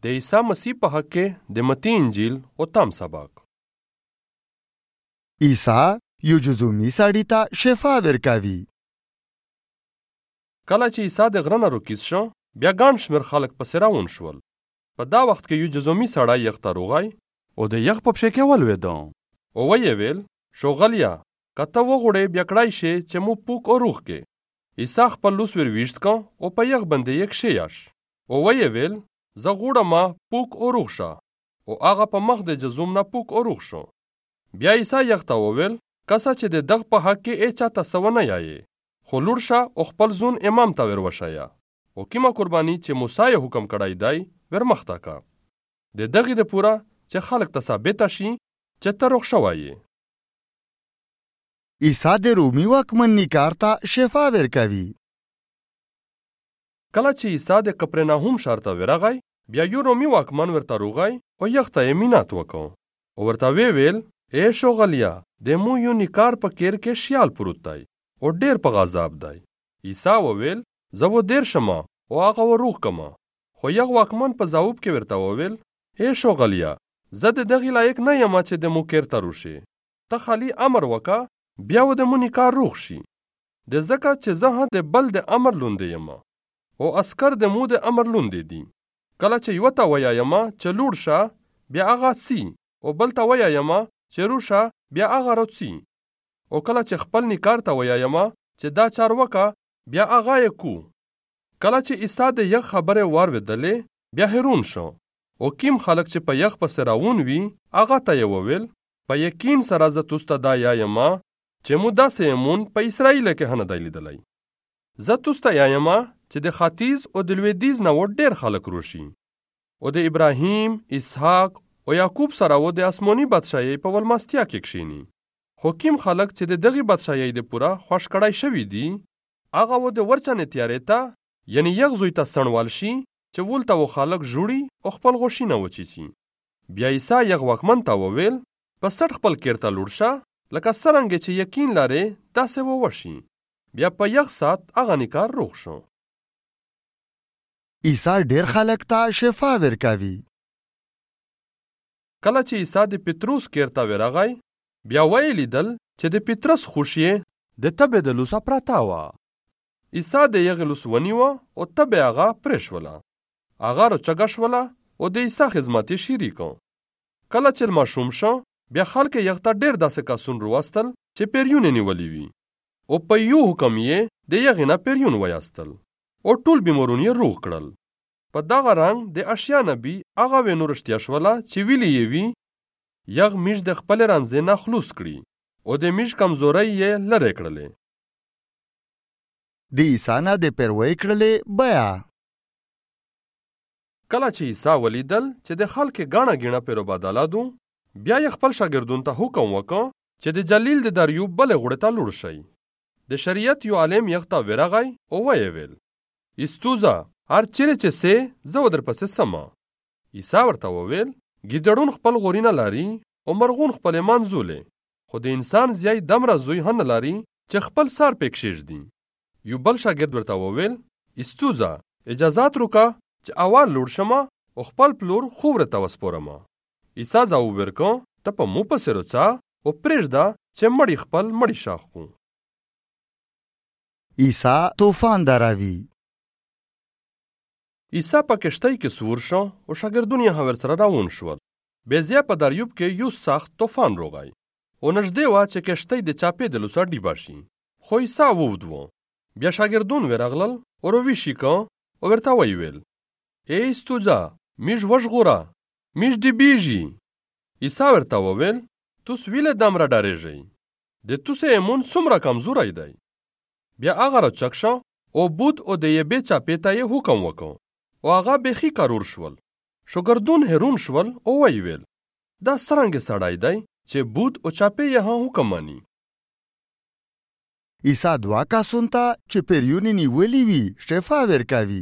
د عیسی مسیح په حق کې د متی انجیل او تام سبق. عیسی یو جزومي سړي ته شفا ورکوي. کله چې عیسی د غره نه روکیز شو، بیا ګڼ شمېر خلک پسې راون شول. په دا وخت کې یو جزومي سړی یخ ته روغی او د یخ په پښې کې ولوېده او ویې ویل: شوغلیا، که ته وغواړې بیا کړای شې چې مو پوک او روغ کې. عیسی خپل لوس ور ویشت کړ او په یخ باندې یې کښېیاش او ویې ویل: زه غواړم پوک او روغ شه. او هغه په مخ د جزوم نه پوک او روغ شو. بیا عیسی یخ ته وویل: کسه چې د دغ په حق کې هیچا ته څه ونه یایې، خو لوړ شه او خپل زون امام ته ور وښیه او کومه قرباني چې موسی یې حکم کړی دی ور مخته کا. د دغې دپاره چې خلک ته ثابته شي چې ته روغ شوی یې. عیسی د رومي واکمن نیکار ته شفا ورکوي. کله چې عیسی د کپرناهم ښار ته ورغی، بیا یو رومي واکمن ورته روغی او یخ ته یې مینات وکړ او ورته ویې ویل: ای شوغلیا، د مو یو نیکار په کیر کې شیال پروت دی او ډېر په غضب دی. عیسی وویل: زه و دیر شمه او هغه و روغ کمه. خو یغ واکمن په ځواب کې ورته وویل: ای شوغلیا، زه د دغې لایق نه یم چې د مو کیر ته روشې. ته خالي امر وکړه، بیا و د مو نیکار روغ شي. د ځکه چې زه د بل د امر لوندې یم او عسکر د مو د امر لوندې دي. کله چې یوه ته ویایم چې لوړ شه، بیا هغه څي، او بل ته ویایم چې روشه، بیا هغه راځي. او کله چې خپل نیکار ته ویایم چې دا چار وکړه، بیا هغه یې کو. کله چې عیسی د یخ خبرې واورېدلې، بیا حیران شو او کیم خلک چې په یخ پسې راون وي هغه ته یې وویل: په یقین سره زه تاسو ته دا یایم چې مو داسې امون په اسرائیل کې هم نه دی لیدلی. زه تاسو ته یایم چې د ختیځ او د لویدیځ نه و ډېر خلک روشي او د ابراهیم، اسحاق او یعقوب سره و د آسماني بادشاهۍ په ولمستیا کې کښېني. خو کوم خلک چې د دغې بادشاهۍ د پوره خوښ کړی شوي دي، هغه و د ورچنې تیارې ته، یعنی یخ زوی ته سڼوال شي چې ولته و خلک جوړي او خپل غوښینه وچیچي. بیا عیسی یغ واکمن ته وویل: په سټ خپل کیر ته لوړ شه، لکه څرنګه چې یقین لرې داسې و وشي. بیا په یغ ساعت هغه نیکار روغ شو. عیسی ډېر خلک ته شفا ورکوي. کله چې عیسی د پتروس کیر ته ورغی، بیا ویې لیدل چې د پترس خوشیې د تبې د لوسه پرته وه. عیسی د یغې لوس ونیوه او تبې هغه پرېښوله. هغه راچګه شوله او د عیسی خدمت یې شروع کړ. کله چې ماشوم شو، بیا خلک یغ ته ډېر داسې کسان راوستل چې پیریون یې نیولي وي او په یو حکم یې د یغې نه پیریون ویستل او ټول بیمارون یې روغ کړل. په دغه رنګ د اشیا نبی هغه وینو رښتیا شوله چې ویلي یې وي: یغ میژ د خپل رنځې نه خلوص کړي او د میژ کمزورۍ یې لرې کړلې. د عیسی نه د پیروۍ کړلې بیا. کله چې عیسی ولیدل چې د خلکو ګڼه ګیڼه پیروبادله دو، بیا یې خپل شاګردونو ته حکم وکړ چې د جلیل د دریو بلې غوړې ته لوړ شئ. د شریعت یو عالم یغ ته ورغی او ویې ویل: ایستوزه، هر چیرې چې سې زه ودرپسې سمه. عیسی ورته وویل: ګیدړون خپل غورینه لري او مرغون خپلې منځولې، خو د انسان زیای دمره زوی هم نه لري چې خپل سر پې کښېږدي. یو بل شاګرد ورته وویل: ایستوزه، اجازات وکړه چې اول لوړ شمه او خپل پلور خور ته وسپارمه. عیسی ځواب ورکړ: ته په مو پسې روڅه او پرېږده چې مړی خپل مړی شاخ کړو. عیسی طوفان دروي. عیسی په کښتۍ کې سور شو او شاګردون یې ورسره روان شول. بیا په دریوب کې یو سخت طوفان راغی او نږدې وه چې کښتۍ د چاپې د لوسه ډیبه شي، خو عیسی اوږد و. بیا شاګردون ورغلل او راویښ یې کړ او ورته ویې ویل: ای ایستوزه، میژ وژغوره، میژ ډیبېږي. عیسی ورته وویل: توس ولې دومره ډارېږئ؟ د توسې ایمون څومره کمزوری دی. بیا هغه راچک شو او بود او د یبې چاپې ته یې حکم وکړ او هغه بیخي کرور شول. شاګردون حیران شول او ویې ویل: دا څرنګه سړی دی چې بود او چاپې یې هم حکم مني. عیسی دوه کسانو ته چې پیریون یې نیولي وي شفا ورکوي.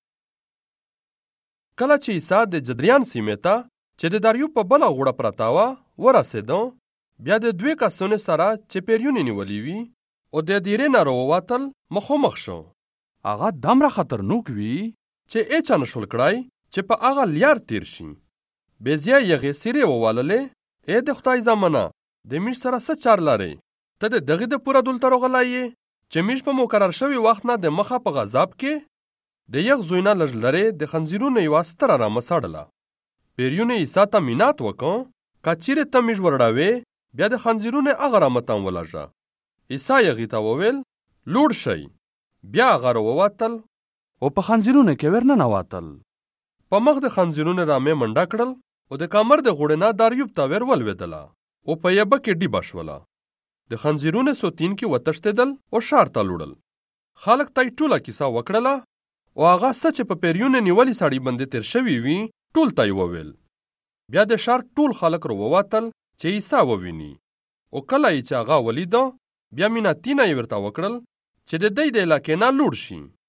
کله چې عیسی د جدریان سیمې ته چې د دریو په بله غوړه پرته وه ورسېده، بیا د دوی کسانو سره چې پیریون یې نیولي وي او د دیرې نه راووتل مخامخ شو. هغه دومره خطرناک وي چې هیچا نشول کړای چې په هغه لیار تیر شي. بیزیا یغې سیرې وواللې، ای د خدای زامنه، د میش سره څه چار لرې؟ ته د دغې د پوره دلته راغلی یې چې میش په مقرر شوي وخت نه د مخه په غضب کې د یغ زوی نه لږ لرې د خنزیرونو یوه ستره رمه سړله. پیریونو عیسی ته مینات وکړ، که چیرې ته میش ورړوې بیا د خنزیرونو هغه رمه ته هم ولږه. عیسی یغې ته وویل لوړ شئ. بیا هغه راووتل او په خنزیرونو کې ورننوتل. په مخ د خنزیرونو رامې منډه کړل او د کامر د غوړې نه داریوب ته ور ولوېدله او په یبه کې ډیبه شوله. د خنزیرونو سوتین کې وتښتېدل او ښار ته لوړل. خلک ته یې ټوله کیسه وکړله او هغه څه چې په پیریونو نیولي سړي باندې تیر شوي وي ټول ته یې وویل. بیا د ښار ټول خلک راووتل چې عیسی وویني، او کله یې چې هغه ولیده بیا مینتونه یې ورته وکړل چې د دوی د علاقې نه لوړ شي.